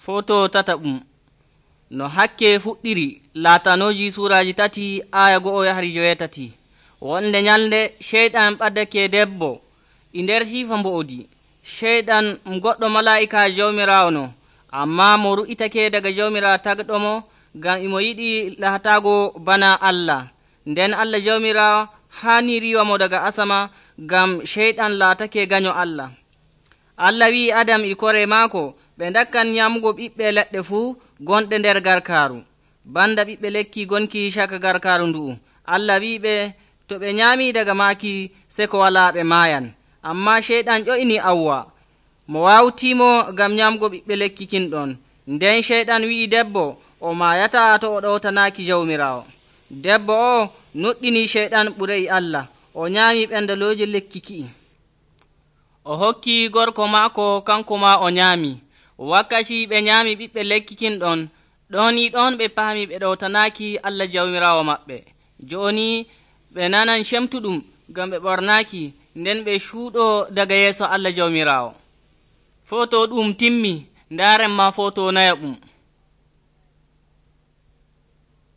Foto tataɓum no hakke fuɗɗiri latanoji suraji 3 aya 1-7. Wonde nyalde sheyɗan ɓaddake debbo e nder hifa mbo'odi. Sheyɗan goɗɗo mala'ika jawmirawo no, amma mo ru'itake daga jawmirawo tagɗomo ngam imo yiɗi lahatago bana Allah. Nden Allah jawmirawo hani riwa mo daga asama ngam sheyɗan latake ganyo Allah. Allah wi Adam e kore maako ɓe dakkan nyamugo ɓiɓɓe leɗɗe fuu gonɗe nder garkaru, banda ɓiɓɓe lekki gonki caka garkaru ndu'u. Allah wi ɓe to ɓe nyami daga maaki se ko wala ɓe mayan. Amma sheyɗan ƴo'ini Awwa mo wawtimo ngam nyamugo ɓiɓɓe lekki kinɗon. Nden sheyɗan wi'i debbo o mayata to o ɗowtanaki jawmirawo. Debbo o nuɗɗini sheyɗan ɓure e Allah, o nyami ɓendaloji lekki ki'i. O hokki gorko maako kanko ma o nyami. Wakkati ɓe nyami ɓiɓɓe lekki kinɗon, ɗon ɓe paami ɓe ɗowtanaki Allah jawmirawo maɓɓe. Joni ɓe nanan cemtuɗum ngam ɓe ɓornaki, nden ɓe cuuɗo daga yeeso Allah jawmirawo. Foto ɗum timmi, ndaren ma foto nayaɓum.